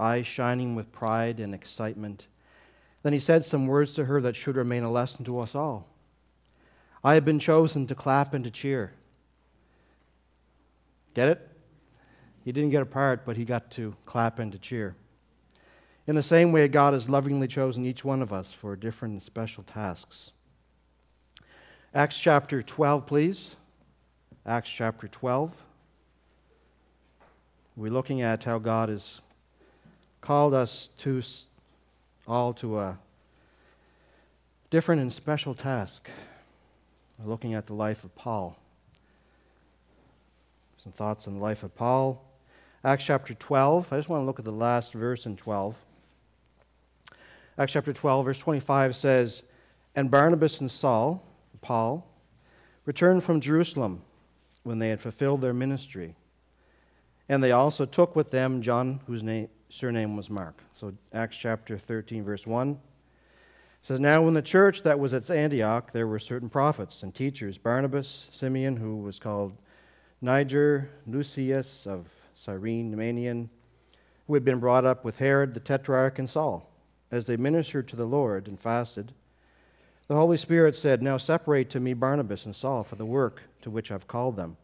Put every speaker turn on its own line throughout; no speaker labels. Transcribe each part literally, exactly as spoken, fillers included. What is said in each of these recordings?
eyes shining with pride and excitement. Then he said some words to her that should remain a lesson to us all. I have been chosen to clap and to cheer. Get it? He didn't get a part, but he got to clap and to cheer. In the same way, God has lovingly chosen each one of us for different and special tasks. Acts chapter twelve, please. Acts chapter twelve. We're looking at how God has called us to all to a different and special task. We're looking at the life of Paul. Some thoughts on the life of Paul. Acts chapter twelve. I just want to look at the last verse in twelve. Acts chapter twelve, verse twenty-five says, And Barnabas and Saul, Paul, returned from Jerusalem when they had fulfilled their ministry. And they also took with them John, whose name, surname was Mark. So Acts chapter thirteen, verse one. It says, Now in the church that was at Antioch, there were certain prophets and teachers, Barnabas, Simeon, who was called Niger, Lucius of Cyrene, Manaen, who had been brought up with Herod the Tetrarch and Saul. As they ministered to the Lord and fasted, the Holy Spirit said, Now separate to me Barnabas and Saul for the work to which I've called them.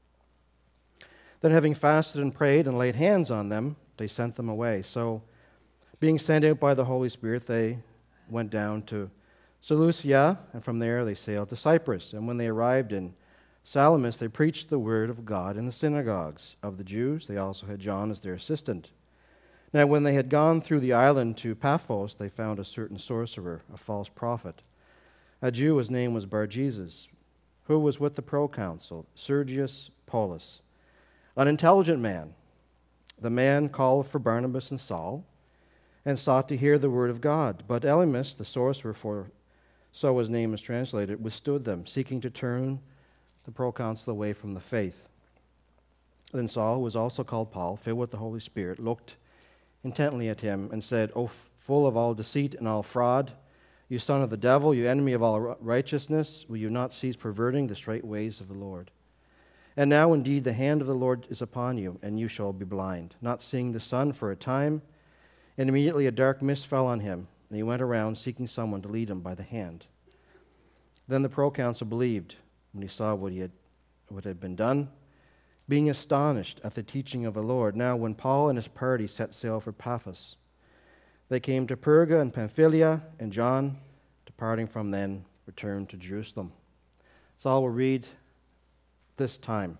Then having fasted and prayed and laid hands on them, they sent them away. So, being sent out by the Holy Spirit, they went down to Seleucia, and from there they sailed to Cyprus. And when they arrived in Salamis, they preached the word of God in the synagogues of the Jews. They also had John as their assistant. Now when they had gone through the island to Paphos, they found a certain sorcerer, a false prophet, a Jew, his name was Bar-Jesus, who was with the proconsul, Sergius Paulus, an intelligent man. The man called for Barnabas and Saul, and sought to hear the word of God. But Elymas, the sorcerer, for so his name is translated, withstood them, seeking to turn the proconsul away from the faith. Then Saul, who was also called Paul, filled with the Holy Spirit, looked intently at him and said, O full of all deceit and all fraud, you son of the devil, you enemy of all righteousness, will you not cease perverting the straight ways of the Lord? And now indeed the hand of the Lord is upon you, and you shall be blind, not seeing the sun for a time. And immediately a dark mist fell on him, and he went around seeking someone to lead him by the hand. Then the proconsul believed when he saw what he had, what had been done, being astonished at the teaching of the Lord. Now when Paul and his party set sail for Paphos, they came to Perga and Pamphylia, and John, departing from them, returned to Jerusalem. That's all we'll read this time.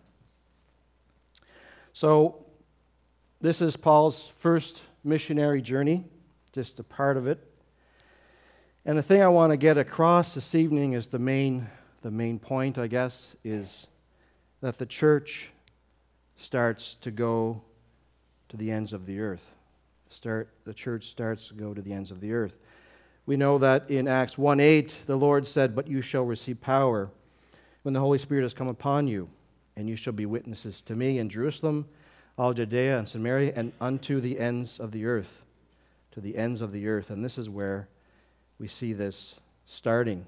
So this is Paul's first missionary journey, just a part of it. And the thing I want to get across this evening is the main, the main point, I guess, is that the church starts to go to the ends of the earth. Start, the church starts to go to the ends of the earth. We know that in Acts one eight, the Lord said, But you shall receive power when the Holy Spirit has come upon you, and you shall be witnesses to me in Jerusalem, all Judea and Samaria, and unto the ends of the earth. To the ends of the earth. And this is where we see this starting.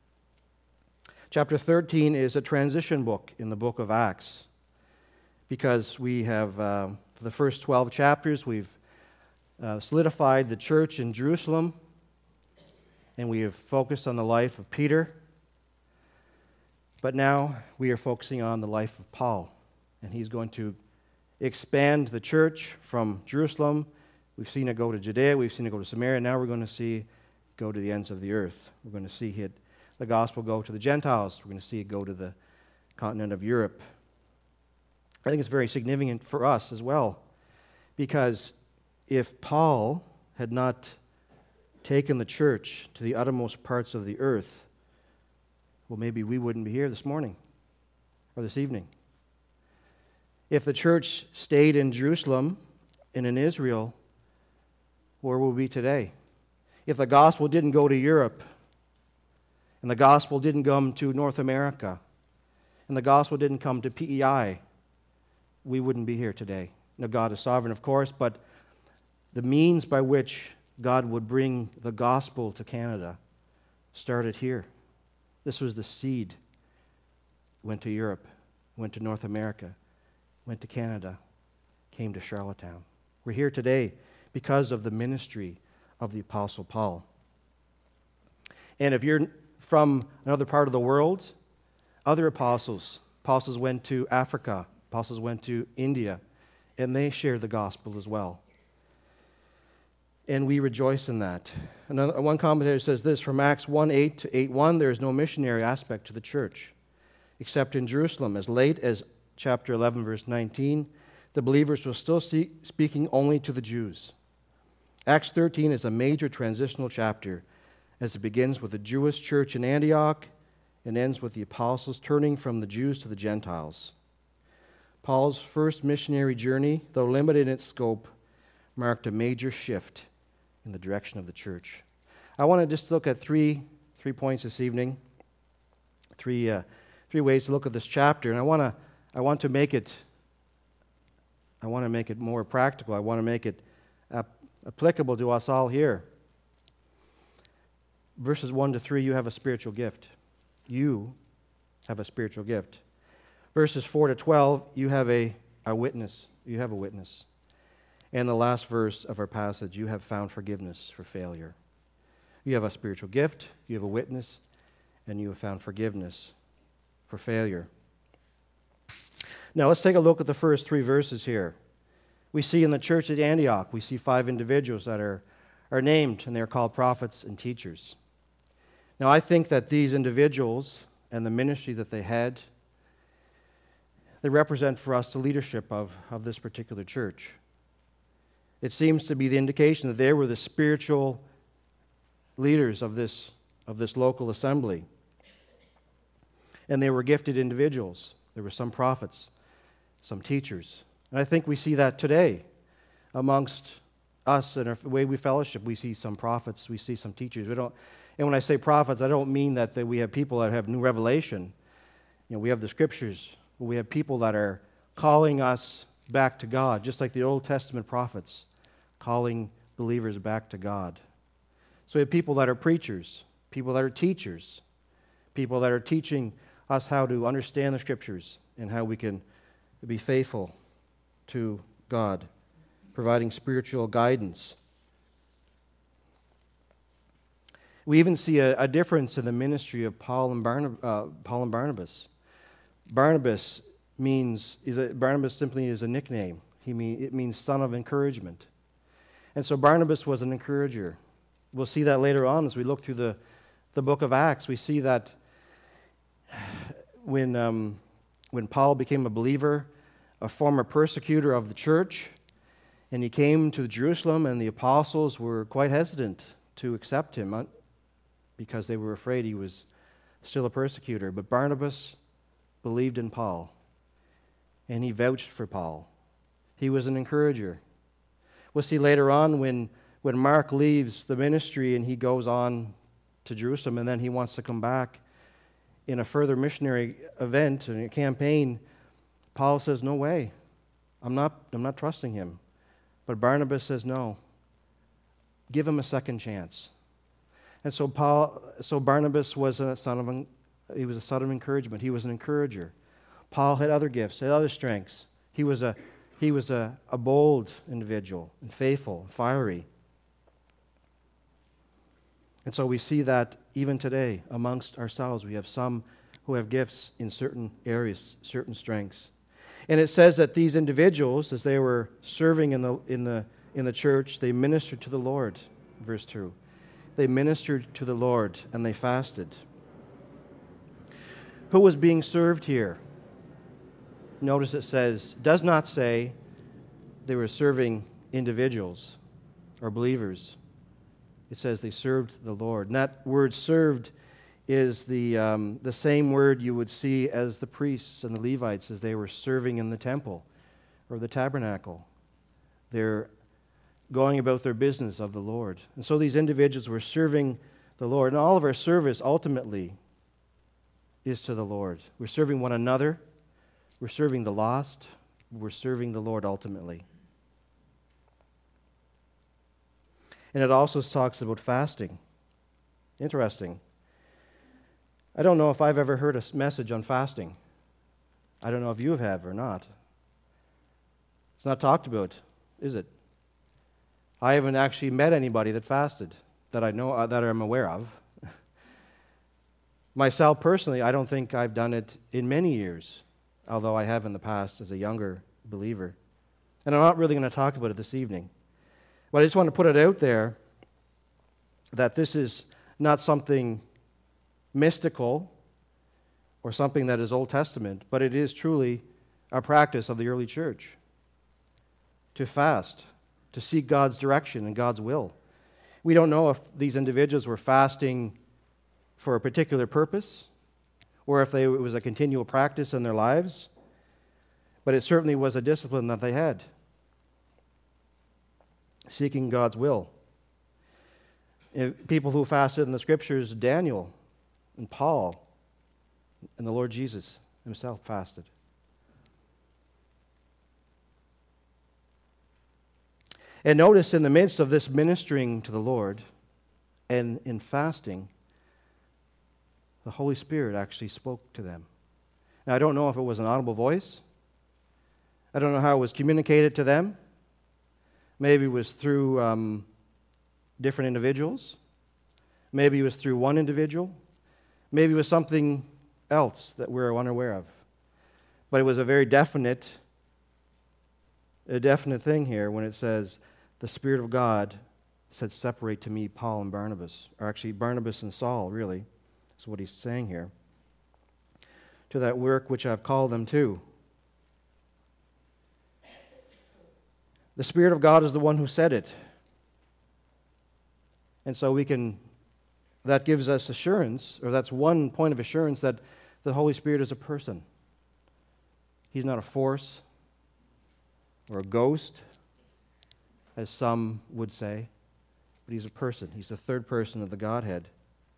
Chapter thirteen is a transition book in the book of Acts, because we have, uh, for the first twelve chapters, we've uh, solidified the church in Jerusalem, and we have focused on the life of Peter. But now we are focusing on the life of Paul, and he's going to expand the church from Jerusalem. We've seen it go to Judea, we've seen it go to Samaria, now we're going to see it go to the ends of the earth. We're going to see it, the gospel go to the Gentiles. We're going to see it go to the continent of Europe. I think it's very significant for us as well, because if Paul had not taken the church to the uttermost parts of the earth, well, maybe we wouldn't be here this morning or this evening. If the church stayed in Jerusalem and in Israel, where would we be today? If the gospel didn't go to Europe, and the gospel didn't come to North America, and the gospel didn't come to P E I, we wouldn't be here today. Now, God is sovereign, of course, but the means by which God would bring the gospel to Canada started here. This was the seed. Went to Europe, went to North America, went to Canada, came to Charlottetown. We're here today because of the ministry of the Apostle Paul. And if you're from another part of the world, other apostles, apostles went to Africa, apostles went to India, and they shared the gospel as well. And we rejoice in that. Another, one commentator says this, from Acts one eight to eight one, there is no missionary aspect to the church, except in Jerusalem. As late as chapter eleven, verse nineteen, the believers were still speaking only to the Jews. Acts thirteen is a major transitional chapter, as it begins with the Jewish church in Antioch and ends with the apostles turning from the Jews to the Gentiles. Paul's first missionary journey, though limited in its scope, marked a major shift in the direction of the church. I want to just look at three three points this evening, three uh, three ways to look at this chapter, and I want to I want to make it I want to make it more practical. I want to make it ap- applicable to us all here. Verses one to three, you have a spiritual gift. You have a spiritual gift. Verses four to twelve, you have a, a witness. You have a witness. And the last verse of our passage, you have found forgiveness for failure. You have a spiritual gift, you have a witness, and you have found forgiveness for failure. Now let's take a look at the first three verses here. We see in the church at Antioch, we see five individuals that are, are named, and they're called prophets and teachers. Now I think that these individuals and the ministry that they had, they represent for us the leadership of, of this particular church. It seems to be the indication that they were the spiritual leaders of this, of this local assembly. And they were gifted individuals. There were some prophets, some teachers. And I think we see that today amongst us and the way we fellowship. We see some prophets, we see some teachers. We don't, and when I say prophets, I don't mean that, that we have people that have new revelation. You know, we have the scriptures, but we have people that are calling us back to God, just like the Old Testament prophets calling believers back to God. So we have people that are preachers, people that are teachers, people that are teaching us how to understand the scriptures and how we can be faithful to God, providing spiritual guidance. We even see a, a difference in the ministry of Paul and, Barnab- uh, Paul and Barnabas. Barnabas means is a, Barnabas simply is a nickname. He mean, it means son of encouragement. And so Barnabas was an encourager. We'll see that later on as we look through the, the book of Acts. We see that when, um, when Paul became a believer, a former persecutor of the church, and he came to Jerusalem, and the apostles were quite hesitant to accept him because they were afraid he was still a persecutor. But Barnabas believed in Paul, and he vouched for Paul. He was an encourager. We'll see later on when, when Mark leaves the ministry and he goes on to Jerusalem, and then he wants to come back in a further missionary event and a campaign. Paul says, no way. I'm not, I'm not trusting him. But Barnabas says, no. Give him a second chance. And so Paul, so Barnabas was a son of, he was a son of encouragement. He was an encourager. Paul had other gifts, had other strengths. He was a, he was a, a bold individual and faithful, and fiery. And so we see that even today amongst ourselves, we have some who have gifts in certain areas, certain strengths. And it says that these individuals, as they were serving in the in the in the church, they ministered to the Lord. Verse two. They ministered to the Lord and they fasted. Who was being served here? Notice it says, does not say they were serving individuals or believers. It says they served the Lord. And that word served is the, um, the same word you would see as the priests and the Levites as they were serving in the temple or the tabernacle. They're going about their business of the Lord. And so these individuals were serving the Lord. And all of our service ultimately is to the Lord. We're serving one another. We're serving the lost. We're serving the Lord ultimately. And it also talks about fasting. Interesting. I don't know if I've ever heard a message on fasting. I don't know if you have or not. It's not talked about, is it? I haven't actually met anybody that fasted that I know uh, that I'm aware of. Myself personally, I don't think I've done it in many years, although I have in the past as a younger believer. And I'm not really going to talk about it this evening. But I just want to put it out there that this is not something mystical or something that is Old Testament, but it is truly a practice of the early church to fast, to seek God's direction and God's will. We don't know if these individuals were fasting for a particular purpose or if they, it was a continual practice in their lives, but it certainly was a discipline that they had, seeking God's will. People who fasted in the Scriptures, Daniel and Paul and the Lord Jesus himself fasted. And notice in the midst of this ministering to the Lord and in fasting, the Holy Spirit actually spoke to them. Now, I don't know if it was an audible voice. I don't know how it was communicated to them. Maybe it was through um, different individuals. Maybe it was through one individual. Maybe it was something else that we're unaware of. But it was a very definite, a definite thing here when it says, the Spirit of God said, separate to me Paul and Barnabas. Or actually, Barnabas and Saul, really, is what he's saying here. To that work which I've called them to. The Spirit of God is the one who said it. And so we can, that gives us assurance, or that's one point of assurance that the Holy Spirit is a person. He's not a force or a ghost, as some would say, but he's a person. He's the third person of the Godhead.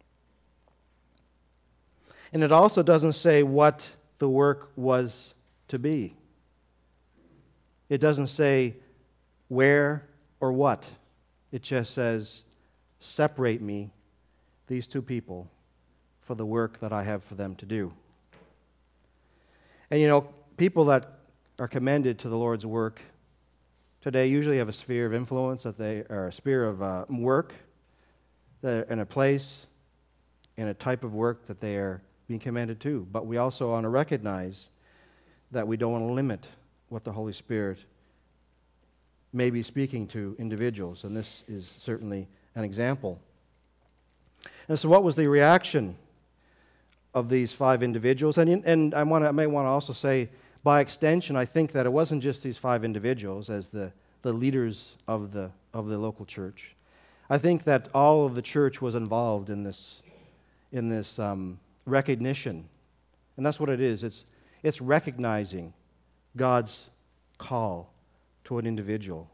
And it also doesn't say what the work was to be. It doesn't say where or what. It just says, separate me, these two people, for the work that I have for them to do. And you know, people that are commended to the Lord's work today usually have a sphere of influence, that they are a sphere of uh, work, and a place, and a type of work that they are being commanded to. But we also want to recognize that we don't want to limit what the Holy Spirit may be speaking to individuals, and this is certainly an example. And so what was the reaction of these five individuals? And, in, and I, want to, I may want to also say, by extension, I think that it wasn't just these five individuals as the, the leaders of the, of the local church. I think that all of the church was involved in this, in this um, recognition. And that's what it is. It's, it's recognizing God's call to an individual.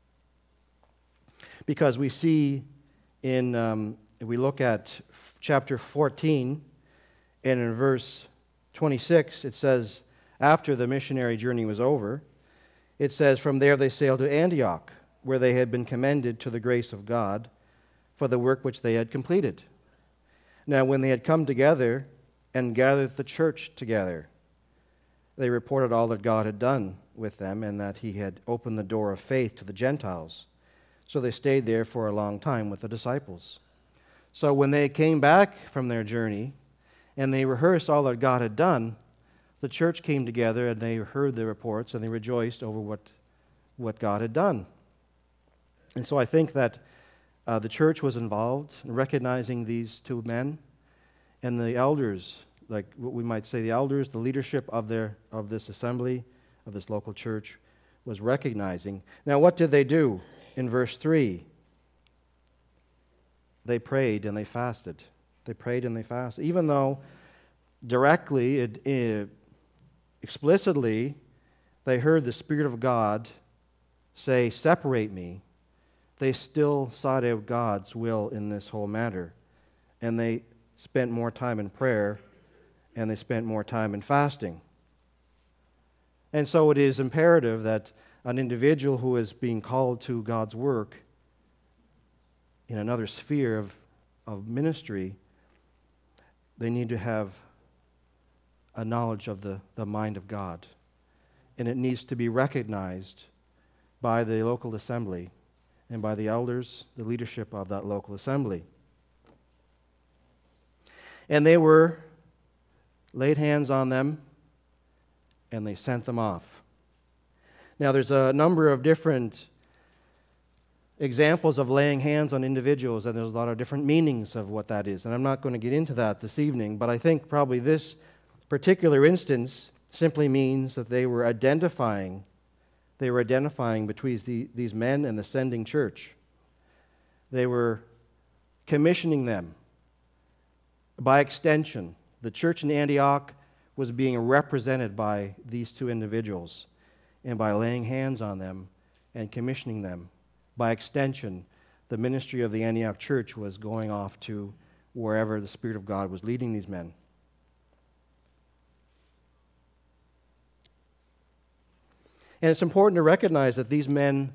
Because we see in, um, if we look at chapter fourteen, and in verse twenty-six, it says, after the missionary journey was over, it says, from there they sailed to Antioch, where they had been commended to the grace of God for the work which they had completed. Now, when they had come together and gathered the church together, they reported all that God had done with them and that he had opened the door of faith to the Gentiles. So they stayed there for a long time with the disciples. So when they came back from their journey and they rehearsed all that God had done, the church came together and they heard the reports and they rejoiced over what, what God had done. And so I think that uh, the church was involved in recognizing these two men, and the elders, like what we might say the elders, the leadership of their of this assembly, of this local church, was recognizing. Now what did they do in verse three? They prayed and they fasted. They prayed and they fasted. Even though directly, it, it, explicitly, they heard the Spirit of God say, separate me, they still sought out God's will in this whole matter. And they spent more time in prayer, and they spent more time in fasting. And so it is imperative that an individual who is being called to God's work in another sphere of, of ministry, they need to have a knowledge of the, the mind of God. And it needs to be recognized by the local assembly and by the elders, the leadership of that local assembly. And they were laid hands on them, and they sent them off. Now, there's a number of different examples of laying hands on individuals, and there's a lot of different meanings of what that is. And I'm not going to get into that this evening, but I think probably this particular instance simply means that they were identifying, they were identifying between the, these men and the sending church. They were commissioning them. By extension, the church in Antioch was being represented by these two individuals, and by laying hands on them and commissioning them. By extension, the ministry of the Antioch church was going off to wherever the Spirit of God was leading these men. And it's important to recognize that these men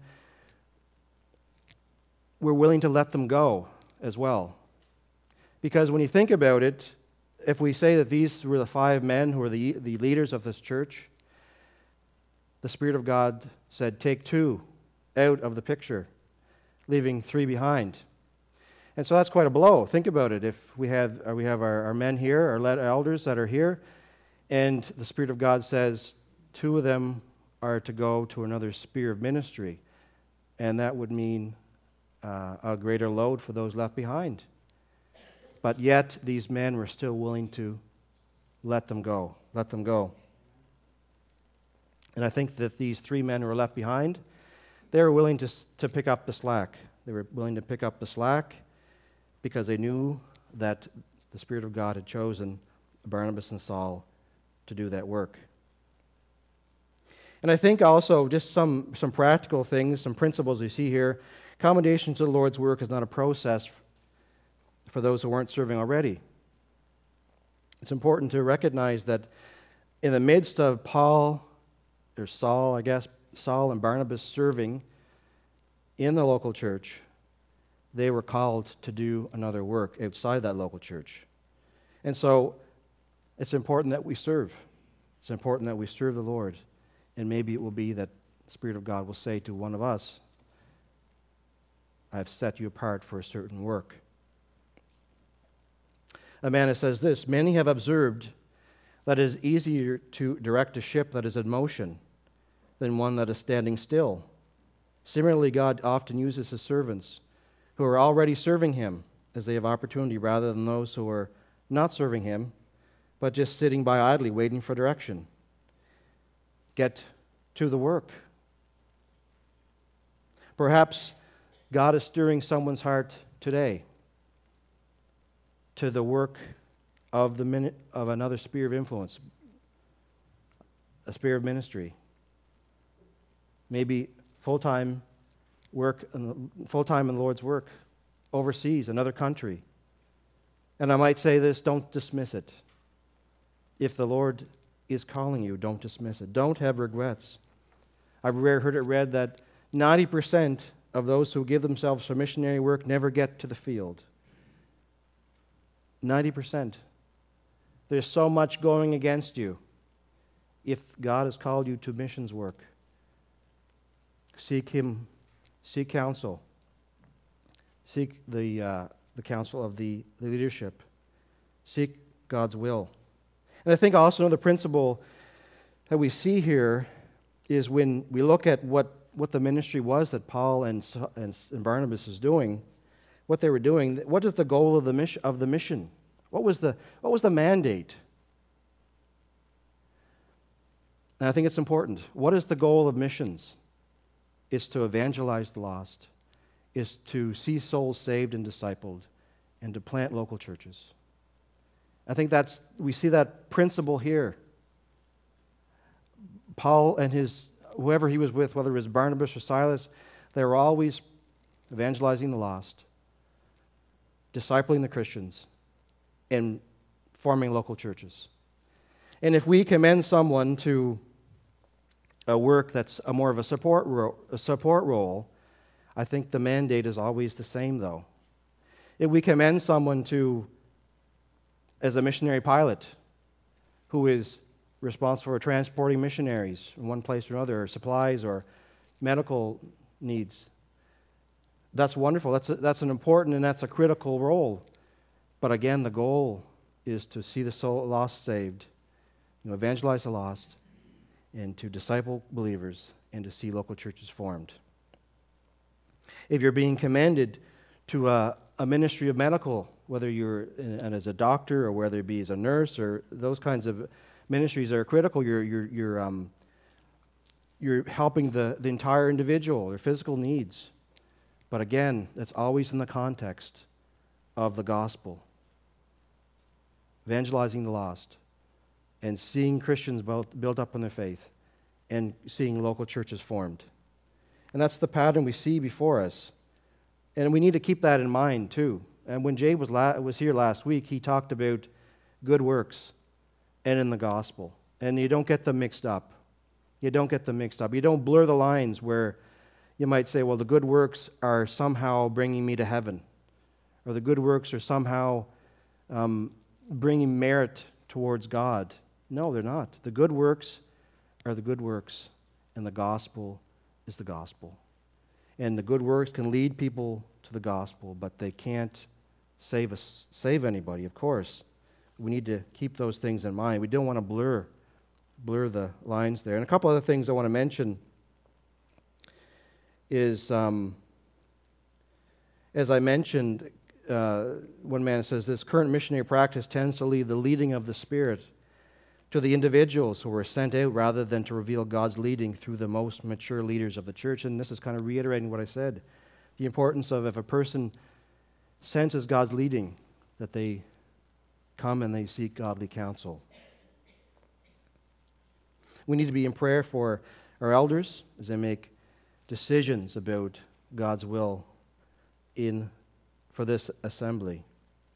were willing to let them go as well. Because when you think about it, if we say that these were the five men who were the, the leaders of this church, the Spirit of God said, take two out of the picture, leaving three behind. And so that's quite a blow. Think about it. If we have, uh, we have our, our men here, our elders that are here, and the Spirit of God says two of them are to go to another sphere of ministry, and that would mean uh, a greater load for those left behind. But yet, these men were still willing to let them go, let them go. And I think that these three men who were left behind, they were willing to, to pick up the slack. They were willing to pick up the slack because they knew that the Spirit of God had chosen Barnabas and Saul to do that work. And I think also just some, some practical things, some principles we see here. Commendation to the Lord's work is not a process for those who weren't serving already. It's important to recognize that in the midst of Paul, or Saul, I guess, Saul and Barnabas serving in the local church, they were called to do another work outside that local church. And so it's important that we serve. It's important that we serve the Lord. And maybe it will be that the Spirit of God will say to one of us, I've set you apart for a certain work. Amanda says this, many have observed that it is easier to direct a ship that is in motion than one that is standing still. Similarly, God often uses his servants who are already serving him as they have opportunity rather than those who are not serving him, but just sitting by idly waiting for direction. Get to the work. Perhaps God is stirring someone's heart today to the work of the min- of another sphere of influence, a sphere of ministry. Maybe full-time work, full-time in the Lord's work, overseas, another country. And I might say this, don't dismiss it. If the Lord is calling you, don't dismiss it. Don't have regrets. I've heard it read that ninety percent of those who give themselves for missionary work never get to the field. ninety percent. There's so much going against you. If God has called you to missions work, seek Him, seek counsel, seek the uh, the counsel of the, the leadership, seek God's will. And I think also another principle that we see here is when we look at what, what the ministry was that Paul and, and, and Barnabas is doing, what they were doing. What is the goal of the mission? Of the mission? What was the what was the mandate? And I think it's important. What is the goal of missions? It's to evangelize the lost, is to see souls saved and discipled, and to plant local churches. I think that's we see that principle here. Paul and his whoever he was with, whether it was Barnabas or Silas, they were always evangelizing the lost, discipling the Christians, and forming local churches. And if we commend someone to a work that's a more of a support ro- a support role, I think the mandate is always the same, though. If we commend someone to as a missionary pilot who is responsible for transporting missionaries from one place to another, or supplies or medical needs, That's wonderful. That's a, that's an important and that's a critical role. But again, the goal is to see the soul lost saved, you know, evangelize the lost, and to disciple believers, and to see local churches formed. If you're being commended to a, a ministry of medical, whether you're in, and as a doctor or whether it be as a nurse or those kinds of ministries that are critical, you're you're you're um, you're helping the, the entire individual, their physical needs. But again, that's always in the context of the gospel. Evangelizing the lost and seeing Christians built, built up in their faith and seeing local churches formed. And that's the pattern we see before us. And we need to keep that in mind too. And when Jay was, la- was here last week, he talked about good works and in the gospel. And you don't get them mixed up. You don't get them mixed up. You don't blur the lines where you might say, well, the good works are somehow bringing me to heaven, or the good works are somehow um, bringing merit towards God. No, they're not. The good works are the good works, and the gospel is the gospel. And the good works can lead people to the gospel, but they can't save us, save anybody, of course. We need to keep those things in mind. We don't want to blur, blur the lines there. And a couple other things I want to mention is, um, as I mentioned, uh, one man says, this current missionary practice tends to leave the leading of the Spirit to the individuals who were sent out rather than to reveal God's leading through the most mature leaders of the church. And this is kind of reiterating what I said. The importance of if a person senses God's leading, that they come and they seek godly counsel. We need to be in prayer for our elders as they make decisions about God's will in for this assembly.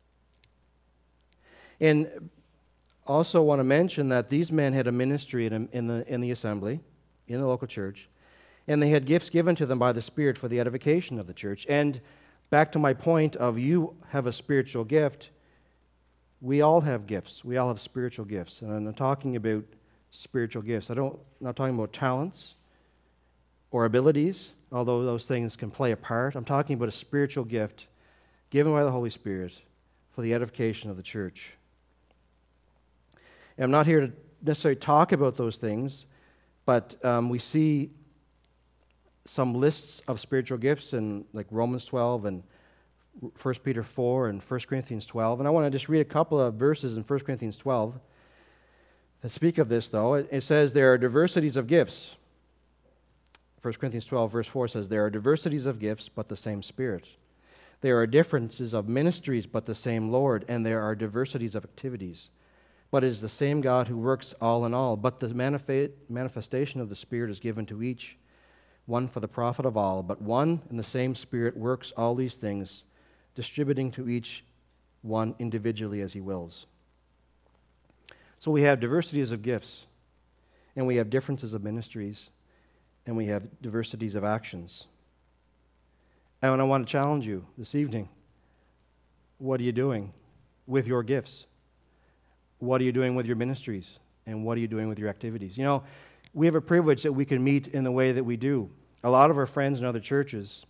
And also want to mention that these men had a ministry in, in, the, in the assembly, in the local church, and they had gifts given to them by the Spirit for the edification of the church. And back to my point of you have a spiritual gift, we all have gifts. We all have spiritual gifts. And I'm talking about spiritual gifts. I don't, I'm not talking about talents or abilities, although those things can play a part. I'm talking about a spiritual gift given by the Holy Spirit for the edification of the church. And I'm not here to necessarily talk about those things, but um, we see some lists of spiritual gifts in like Romans twelve and First Peter four and First Corinthians twelve. And I want to just read a couple of verses in First Corinthians twelve that speak of this, though. It says there are diversities of gifts. First Corinthians twelve, verse four says, there are diversities of gifts, but the same Spirit. There are differences of ministries, but the same Lord. And there are diversities of activities, but it is the same God who works all in all. But the manifestation of the Spirit is given to each one for the profit of all. But one and the same Spirit works all these things, distributing to each one individually as he wills. So we have diversities of gifts, and we have differences of ministries, and we have diversities of actions. And I want to challenge you this evening. What are you doing with your gifts? What are you doing with your ministries? And what are you doing with your activities? You know, we have a privilege that we can meet in the way that we do. A lot of our friends in other churches,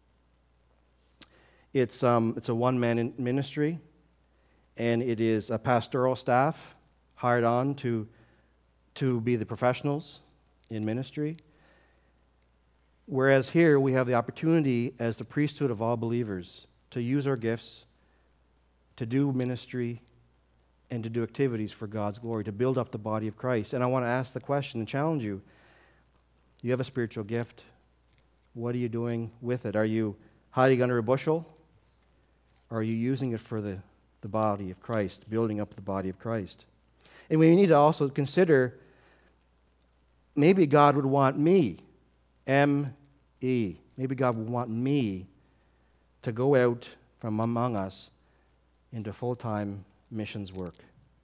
it's, um, it's a one-man ministry, and it is a pastoral staff hired on to, to be the professionals in ministry. Whereas here we have the opportunity as the priesthood of all believers to use our gifts, to do ministry, and to do activities for God's glory, to build up the body of Christ. And I want to ask the question and challenge you. You have a spiritual gift. What are you doing with it? Are you hiding under a bushel? Or are you using it for the, the body of Christ, building up the body of Christ? And we need to also consider, maybe God would want me, M E, maybe God would want me to go out from among us into full-time missions work.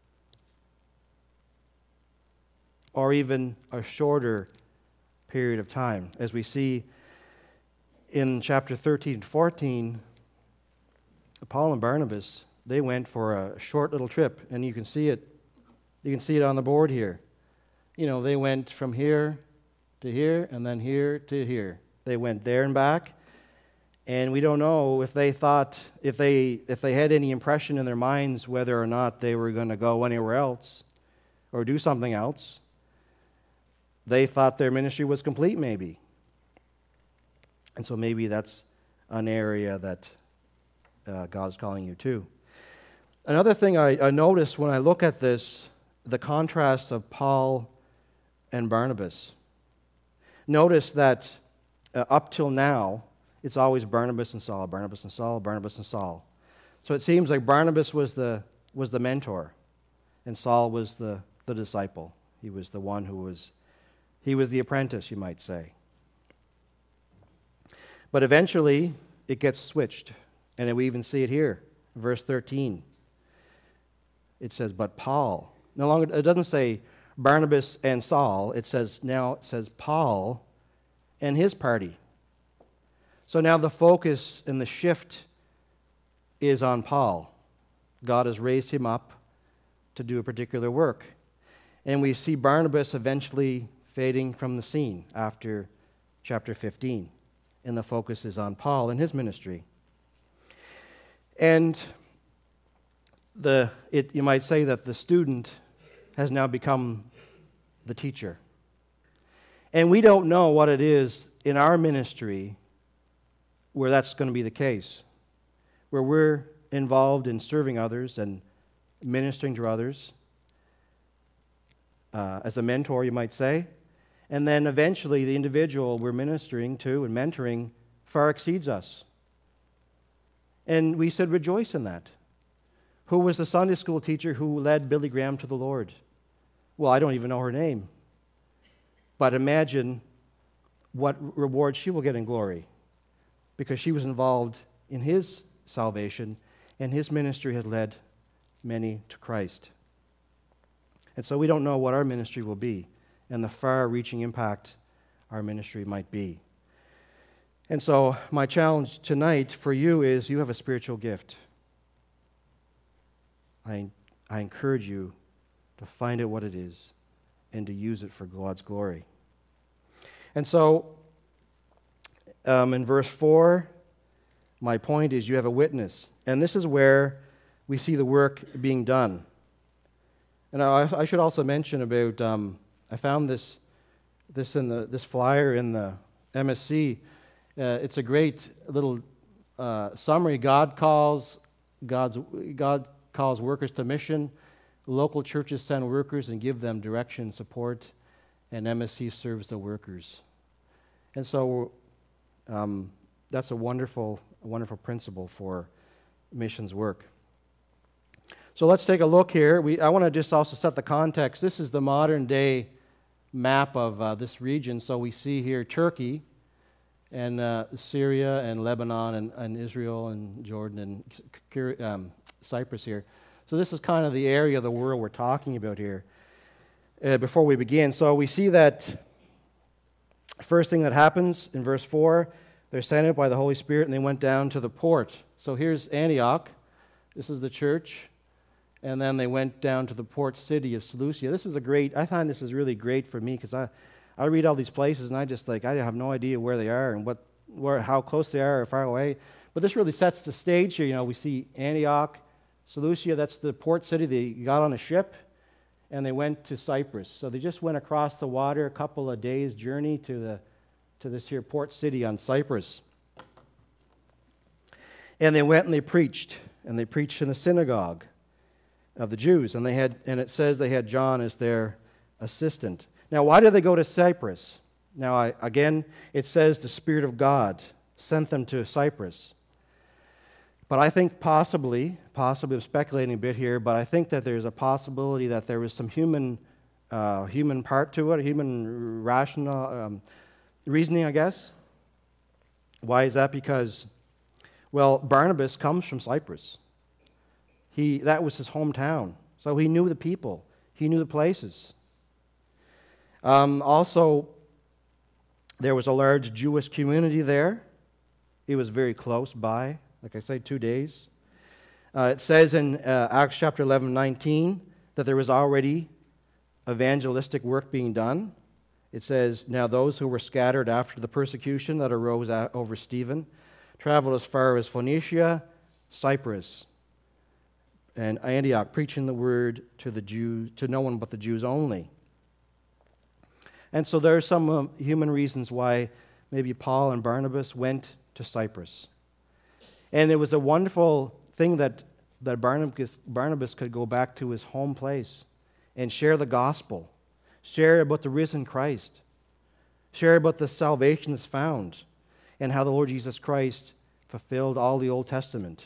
Or even a shorter period of time. As we see in chapter thirteen and fourteen, Paul and Barnabas, they went for a short little trip, and you can see it, you can see it on the board here. You know, they went from here to here, and then here to here. They went there and back, And we don't know if they thought, if they if they had any impression in their minds whether or not they were going to go anywhere else or do something else. They thought their ministry was complete, maybe. And so maybe that's an area that uh, God's calling you to. Another thing I, I notice when I look at this, the contrast of Paul and Barnabas. Notice that uh, up till now, it's always Barnabas and Saul, Barnabas and Saul, Barnabas and Saul. So it seems like Barnabas was the was the mentor, and Saul was the, the disciple. He was the one who was, he was the apprentice, you might say. But eventually, it gets switched, and we even see it here, verse thirteen. It says, but Paul. No longer, it doesn't say Barnabas and Saul. It says, now it says Paul and his party. So now the focus and the shift is on Paul. God has raised him up to do a particular work. And we see Barnabas eventually fading from the scene after chapter fifteen. And the focus is on Paul and his ministry. And the it, you might say that the student has now become the teacher. And we don't know what it is in our ministry where that's going to be the case, where we're involved in serving others and ministering to others uh, as a mentor, you might say. And then eventually the individual we're ministering to and mentoring far exceeds us. And we should rejoice in that. Who was the Sunday school teacher who led Billy Graham to the Lord? Well, I don't even know her name. But imagine what reward she will get in glory, because she was involved in his salvation, and his ministry has led many to Christ. And so we don't know what our ministry will be and the far-reaching impact our ministry might be. And so my challenge tonight for you is you have a spiritual gift. I, I encourage you to find out what it is and to use it for God's glory. And so um, in verse four, my point is you have a witness. And this is where we see the work being done. And I, I should also mention about, um, I found this this in the this flyer in the M S C. Uh, it's a great little uh, summary. God calls God's God calls workers to mission. Local churches send workers and give them direction, support, and M S C serves the workers. And so um, that's a wonderful, a wonderful principle for missions work. So let's take a look here. We, I want to just also set the context. This is the modern day map of uh, this region. So we see here Turkey and uh, Syria and Lebanon and, and Israel and Jordan and um, Cyprus here. So this is kind of the area of the world we're talking about here uh, before we begin. So we see that first thing that happens in verse four, they're sent out by the Holy Spirit and they went down to the port. So here's Antioch. This is the church. And then they went down to the port city of Seleucia. This is a great, I find this is really great for me because I, I read all these places and I just like, I have no idea where they are and what, where, how close they are or far away. But this really sets the stage here. You know, we see Antioch, Seleucia, that's the port city. They got on a ship and they went to Cyprus. So they just went across the water, a couple of days' journey to the to this here port city on Cyprus. And they went and they preached, and they preached in the synagogue of the Jews. And they had, and it says they had John as their assistant. Now, why did they go to Cyprus? Now, I, again, it says the Spirit of God sent them to Cyprus. But I think possibly, possibly I'm speculating a bit here, but I think that there's a possibility that there was some human uh, human part to it, human rational um, reasoning, I guess. Why is that? Because, well, Barnabas comes from Cyprus. He that was his hometown, so he knew the people, he knew the places. Um, also, there was a large Jewish community there. It was very close by. Like I say, two days. Uh, it says in uh, Acts chapter eleven, nineteen, that there was already evangelistic work being done. It says, now those who were scattered after the persecution that arose over Stephen traveled as far as Phoenicia, Cyprus, and Antioch, preaching the word to the Jews, to no one but the Jews only. And so there are some uh, human reasons why maybe Paul and Barnabas went to Cyprus. And it was a wonderful thing that, that Barnabas, Barnabas could go back to his home place and share the gospel, share about the risen Christ, share about the salvation that's found, and how the Lord Jesus Christ fulfilled all the Old Testament.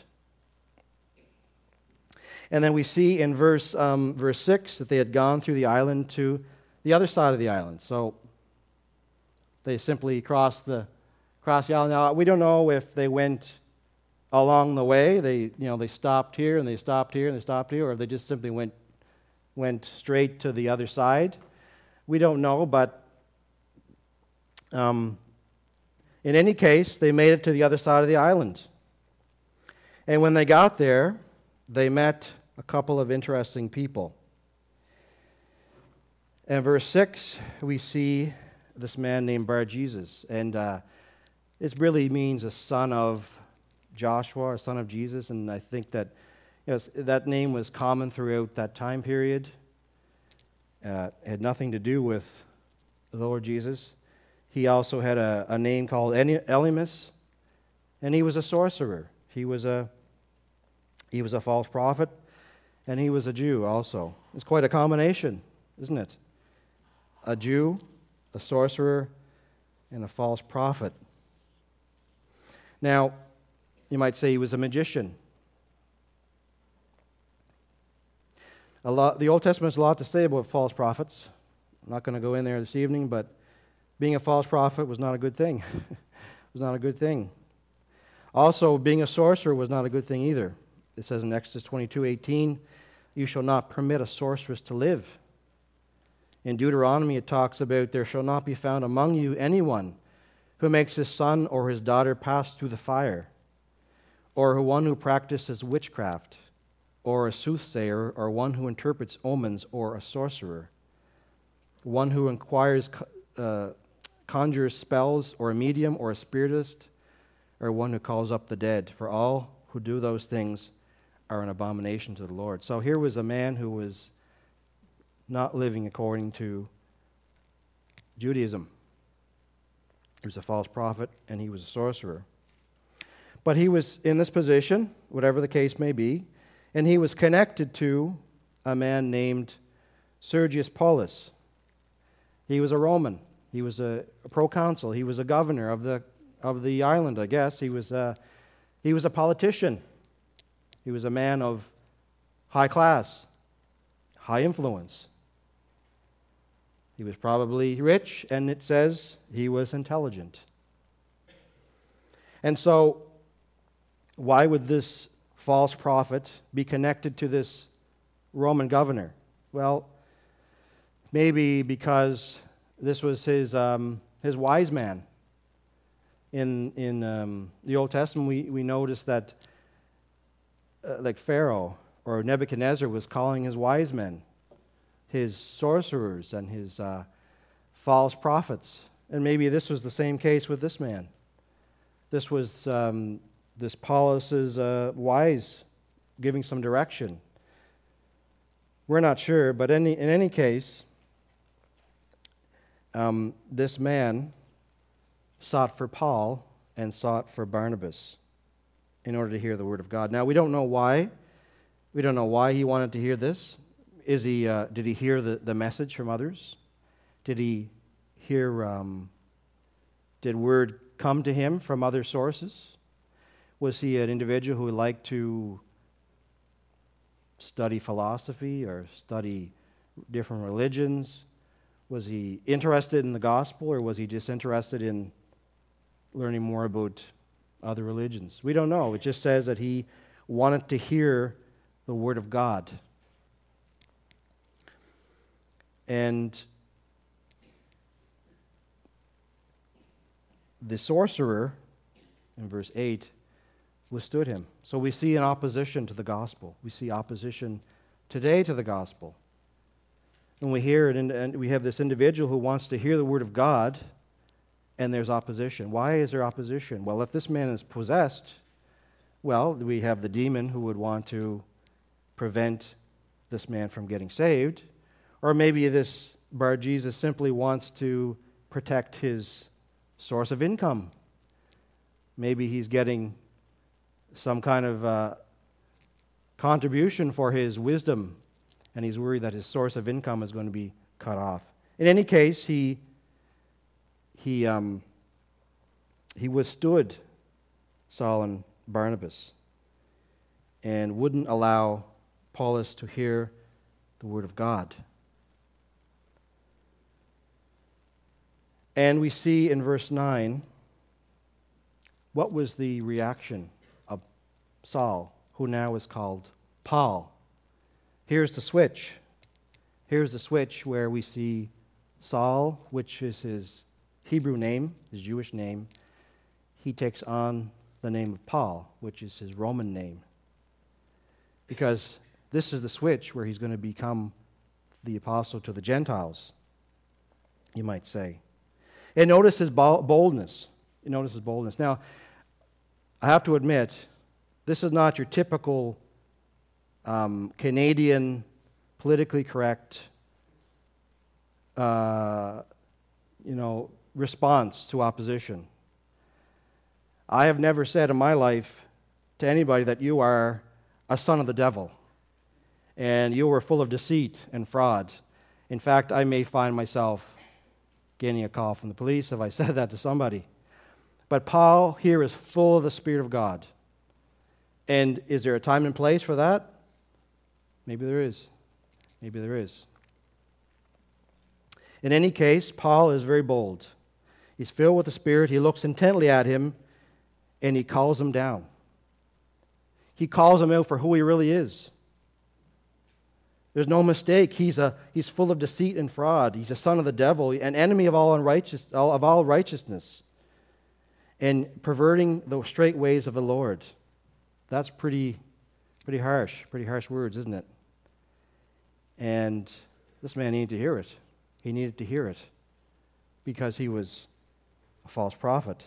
And then we see in verse um, verse six that they had gone through the island to the other side of the island. So they simply crossed the crossed the island. Now we don't know if they went along the way. They you know they stopped here and they stopped here and they stopped here, or if they just simply went went straight to the other side. We don't know, but um, in any case, they made it to the other side of the island. And when they got there, they met a couple of interesting people. In verse six, we see this man named Bar-Jesus, and uh, it really means a son of Joshua, or son of Jesus, and I think that you know, that name was common throughout that time period. Uh, it had nothing to do with the Lord Jesus. He also had a, a name called Elymas, and he was a sorcerer. He was a he was a false prophet, and he was a Jew also. It's quite a combination, isn't it? A Jew, a sorcerer, and a false prophet. Now, you might say he was a magician. A lot, the Old Testament has a lot to say about false prophets. I'm not going to go in there this evening, but being a false prophet was not a good thing. It was not a good thing. Also, being a sorcerer was not a good thing either. It says in Exodus twenty-two eighteen, "You shall not permit a sorceress to live." In Deuteronomy, it talks about, "There shall not be found among you anyone who makes his son or his daughter pass through the fire, or one who practices witchcraft, or a soothsayer, or one who interprets omens, or a sorcerer, one who inquires, uh, conjures spells, or a medium, or a spiritist, or one who calls up the dead. For all who do those things are an abomination to the Lord." So here was a man who was not living according to Judaism. He was a false prophet, and he was a sorcerer. But he was in this position, whatever the case may be, and he was connected to a man named Sergius Paulus. He was a Roman. He was a, a proconsul. He was a governor of the of the island, I guess. He was a, he was a politician. He was a man of high class, high influence. He was probably rich, and it says he was intelligent. And so, why would this false prophet be connected to this Roman governor? Well, maybe because this was his um, his wise man. In in um, the Old Testament, we, we notice that uh, like Pharaoh or Nebuchadnezzar was calling his wise men his sorcerers and his uh, false prophets. And maybe this was the same case with this man. This was um, this Paulus's uh, wise giving some direction. We're not sure, but any, in any case, um, this man sought for Paul and sought for Barnabas in order to hear the word of God. Now, we don't know why. We don't know why he wanted to hear this. Is he? Uh, did he hear the, the message from others? Did he hear, um, did word come to him from other sources? Was he an individual who liked to study philosophy or study different religions? Was he interested in the gospel, or was he just interested in learning more about other religions? We don't know. It just says that he wanted to hear the word of God. And the sorcerer, in verse eight, withstood him. So we see an opposition to the gospel. We see opposition today to the gospel. And we hear it, and we have this individual who wants to hear the word of God, and there's opposition. Why is there opposition? Well, if this man is possessed, well, we have the demon who would want to prevent this man from getting saved. Or maybe this Bar-Jesus simply wants to protect his source of income. Maybe he's getting some kind of uh, contribution for his wisdom, and he's worried that his source of income is going to be cut off. In any case, he he um, he withstood Saul and Barnabas and wouldn't allow Paulus to hear the word of God. And we see in verse nine, what was the reaction of Saul, who now is called Paul? Here's the switch. Here's the switch where we see Saul, which is his Hebrew name, his Jewish name. He takes on the name of Paul, which is his Roman name. Because this is the switch where he's going to become the apostle to the Gentiles, you might say. And notice his boldness. You notice his boldness. Now, I have to admit, this is not your typical um, Canadian politically correct, uh, you know, response to opposition. I have never said in my life to anybody that you are a son of the devil and you were full of deceit and fraud. In fact, I may find myself getting a call from the police if I said that to somebody. But Paul here is full of the Spirit of God. And is there a time and place for that? Maybe there is. Maybe there is. In any case, Paul is very bold. He's filled with the Spirit. He looks intently at him, and he calls him down. He calls him out for who he really is. There's no mistake. He's a he's full of deceit and fraud. He's a son of the devil, an enemy of all unrighteous of all righteousness, and perverting the straight ways of the Lord. That's pretty pretty harsh, pretty harsh words, isn't it? And this man needed to hear it. He needed to hear it because he was a false prophet.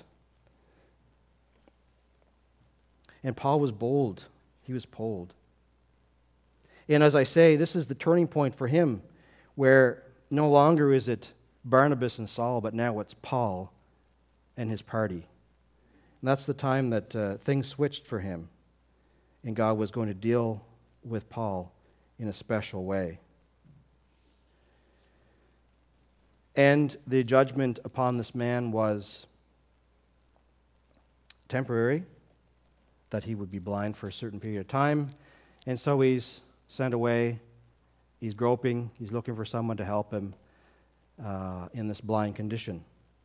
And Paul was bold. He was bold. And as I say, this is the turning point for him, where no longer is it Barnabas and Saul, but now it's Paul and his party. And that's the time that uh, things switched for him, and God was going to deal with Paul in a special way. And the judgment upon this man was temporary, that he would be blind for a certain period of time. And so he's sent away. He's groping. He's looking for someone to help him uh, in this blind condition.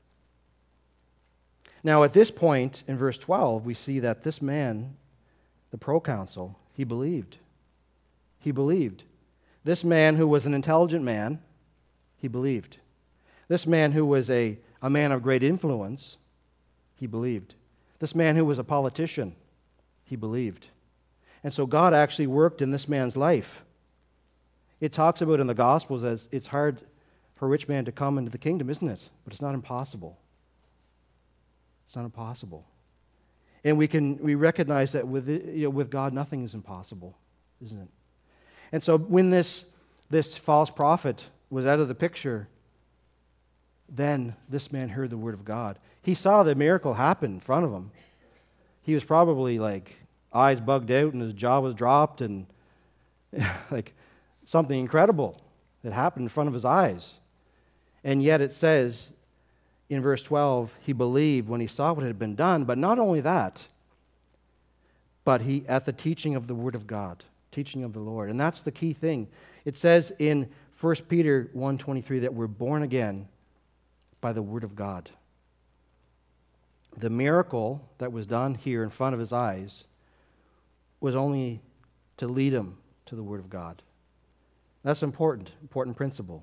Now, at this point, in verse twelve, we see that this man, the proconsul, he believed. He believed. This man who was an intelligent man, he believed. This man who was a, a man of great influence, he believed. This man who was a politician, he believed. And so God actually worked in this man's life. It talks about in the Gospels as it's hard for a rich man to come into the kingdom, isn't it? But it's not impossible. It's not impossible. And we can we recognize that with you know, with God nothing is impossible, isn't it? And so when this this false prophet was out of the picture, then this man heard the word of God. He saw the miracle happen in front of him. He was probably like eyes bugged out and his jaw was dropped and like something incredible that happened in front of his eyes. And yet it says in verse twelve, he believed when he saw what had been done, but not only that, but he at the teaching of the word of God, teaching of the Lord. And that's the key thing. It says in First Peter one twenty-three that we're born again by the word of God. The miracle that was done here in front of his eyes was only to lead him to the word of God. That's important, important principle.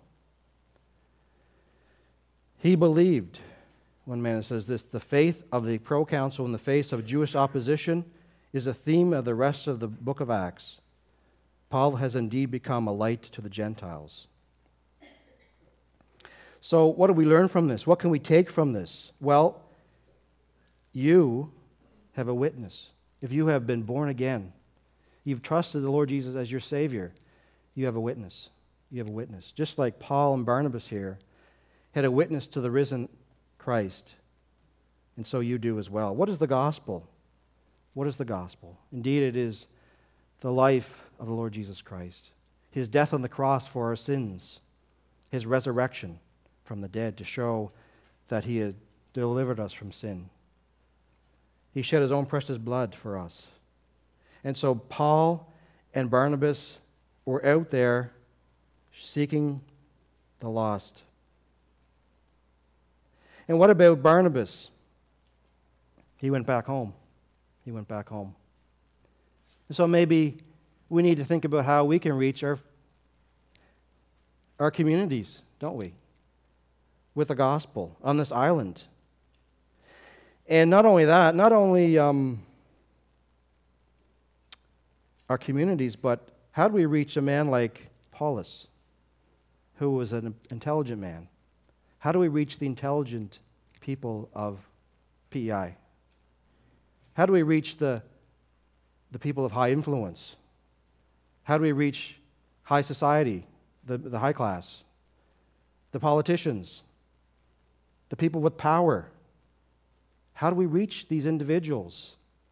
He believed, one man says this, the faith of the proconsul in the face of Jewish opposition is a theme of the rest of the book of Acts. Paul has indeed become a light to the Gentiles. So what do we learn from this? What can we take from this? Well, you have a witness. If you have been born again, you've trusted the Lord Jesus as your Savior, you have a witness. You have a witness. Just like Paul and Barnabas here had a witness to the risen Christ, and so you do as well. What is the gospel? What is the gospel? Indeed, it is the life of the Lord Jesus Christ, his death on the cross for our sins, his resurrection from the dead to show that he had delivered us from sin. He shed his own precious blood for us. And so Paul and Barnabas were out there seeking the lost. And what about Barnabas? He went back home. He went back home. And so maybe we need to think about how we can reach our, our communities, don't we? With the gospel on this island. And not only that, not only um, our communities, but how do we reach a man like Paulus, who was an intelligent man? How do we reach the intelligent people of P E I? How do we reach the, the people of high influence? How do we reach high society, the, the high class, the politicians, the people with power? How do we reach these individuals?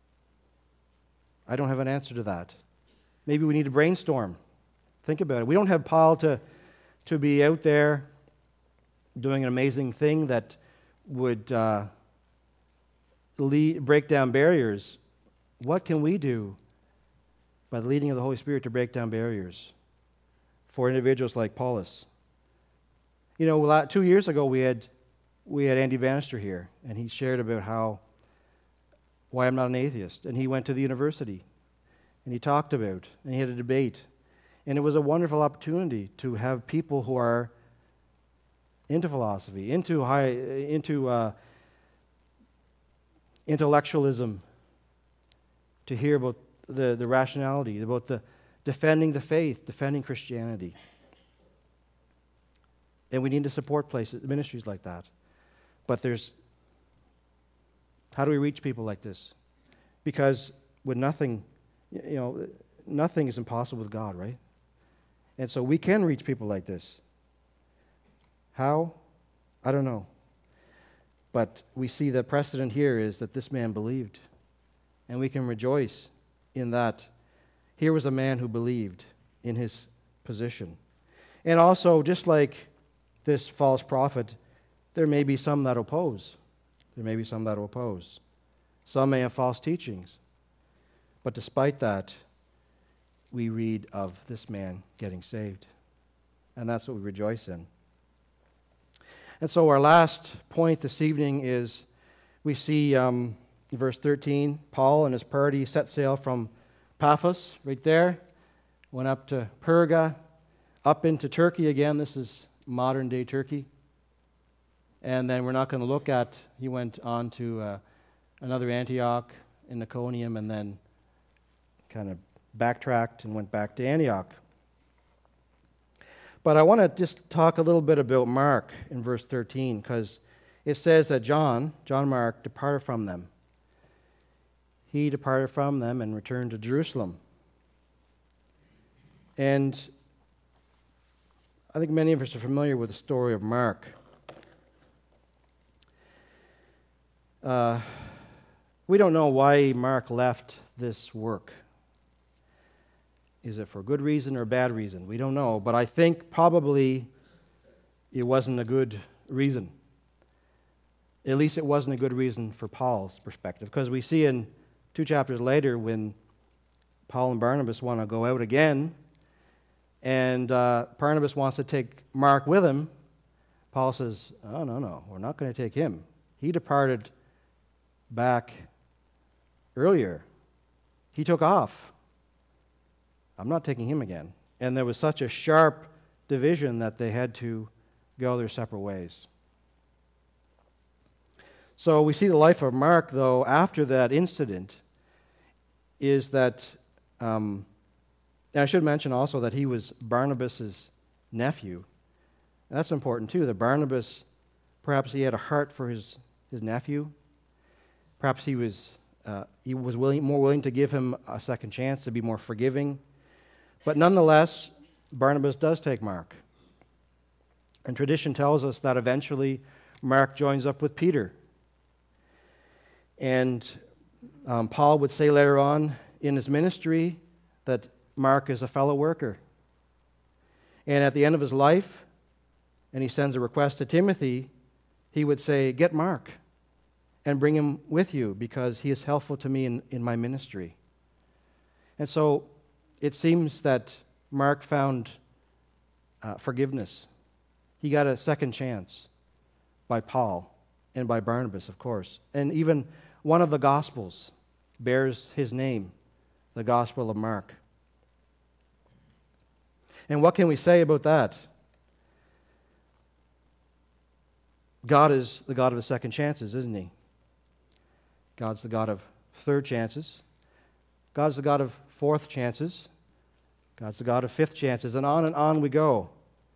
I don't have an answer to that. Maybe we need to brainstorm. Think about it. We don't have Paul to, to be out there doing an amazing thing that would uh, lead, break down barriers. What can we do by the leading of the Holy Spirit to break down barriers for individuals like Paulus? You know, two years ago we had we had Andy Bannister here, and he shared about how why I'm not an atheist, and he went to the university, and he talked about, and he had a debate, and it was a wonderful opportunity to have people who are into philosophy, into high, into uh, intellectualism, to hear about the, the rationality, about the defending the faith, defending Christianity. And we need to support places, ministries like that. But there's, how do we reach people like this? Because with nothing, you know, nothing is impossible with God, right? And so we can reach people like this. How? I don't know. But we see the precedent here is that this man believed. And we can rejoice in that. Here was a man who believed in his position. And also, just like this false prophet, there may be some that oppose. There may be some that oppose. Some may have false teachings. But despite that, we read of this man getting saved. And that's what we rejoice in. And so our last point this evening is we see um, in verse thirteen, Paul and his party set sail from Paphos, right there, went up to Perga, up into Turkey again. This is modern-day Turkey. And then we're not going to look at, he went on to uh, another Antioch in Iconium and then kind of backtracked and went back to Antioch. But I want to just talk a little bit about Mark in verse thirteen, because it says that John, John Mark, departed from them. He departed from them and returned to Jerusalem. And I think many of us are familiar with the story of Mark. Uh, we don't know why Mark left this work. Is it for a good reason or a bad reason? We don't know, but I think probably it wasn't a good reason. At least it wasn't a good reason for Paul's perspective, because we see in two chapters later when Paul and Barnabas want to go out again, and uh, Barnabas wants to take Mark with him. Paul says, oh, no, no, we're not going to take him. He departed back earlier. He took off. I'm not taking him again. And there was such a sharp division that they had to go their separate ways. So we see the life of Mark, though, after that incident, is that, um, and I should mention also that he was Barnabas' nephew. And that's important too, that Barnabas, perhaps he had a heart for his, his nephew. Perhaps he was, uh, he was willing, more willing to give him a second chance, to be more forgiving. But nonetheless, Barnabas does take Mark. And tradition tells us that eventually Mark joins up with Peter. And um, Paul would say later on in his ministry that Mark is a fellow worker. And at the end of his life, and he sends a request to Timothy, he would say, get Mark and bring him with you because he is helpful to me in, in my ministry. And so it seems that Mark found uh, forgiveness. He got a second chance by Paul and by Barnabas, of course. And even one of the Gospels bears his name, the Gospel of Mark. And what can we say about that? God is the God of the second chances, isn't he? God's the God of third chances. God's the God of fourth chances. God's the God of fifth chances. And on and on we go.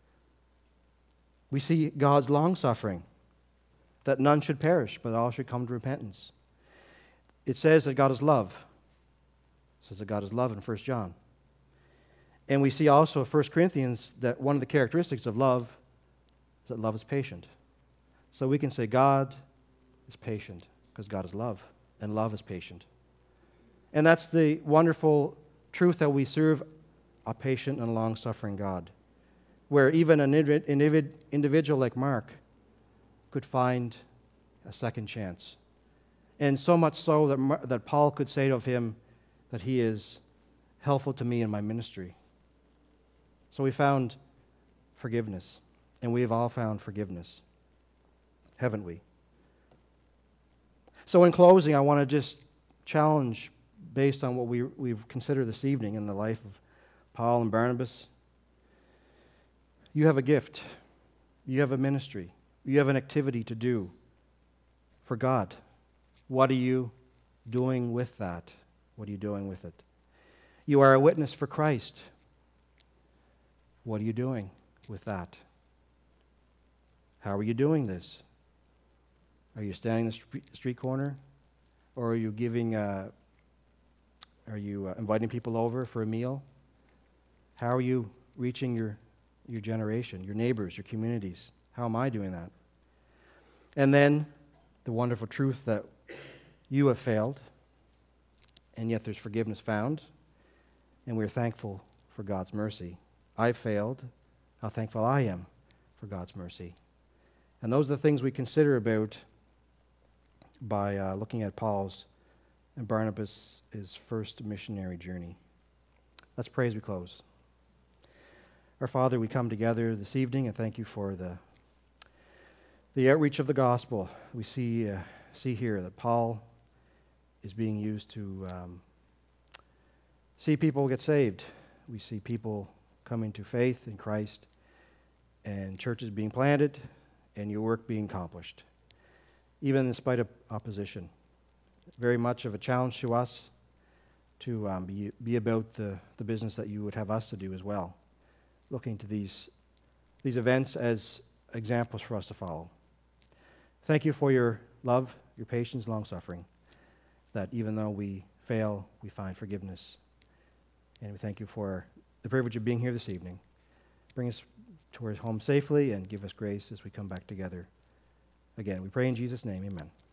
We see God's long-suffering, that none should perish, but all should come to repentance. It says that God is love. It says that God is love in First John. And we see also in First Corinthians that one of the characteristics of love is that love is patient. So we can say God is patient because God is love, and love is patient. And that's the wonderful truth that we serve a patient and long-suffering God, where even an individual like Mark could find a second chance. And so much so that, Mar- that Paul could say of him that he is helpful to me in my ministry. So we found forgiveness, and we have all found forgiveness, haven't we? So in closing, I want to just challenge, based on what we, we've considered this evening in the life of Paul and Barnabas. You have a gift. You have a ministry. You have an activity to do for God. What are you doing with that? What are you doing with it? You are a witness for Christ. What are you doing with that? How are you doing this? Are you standing in the street corner? Or are you giving, uh, are you uh, inviting people over for a meal? How are you reaching your, your generation, your neighbors, your communities? How am I doing that? And then the wonderful truth that you have failed, and yet there's forgiveness found, and we're thankful for God's mercy. I've failed. How thankful I am for God's mercy. And those are the things we consider about by uh, looking at Paul's and Barnabas' first missionary journey. Let's pray as we close. Our Father, we come together this evening and thank you for the the outreach of the gospel. We see uh, see here that Paul is being used to um, see people get saved. We see people coming to faith in Christ, and churches being planted, and your work being accomplished, even in spite of opposition. Very much of a challenge to us to um, be, be about the, the business that you would have us to do as well, looking to these, these events as examples for us to follow. Thank you for your love, your patience, long-suffering, that even though we fail, we find forgiveness. And we thank you for the privilege of being here this evening. Bring us towards home safely and give us grace as we come back together again. We pray in Jesus' name, amen.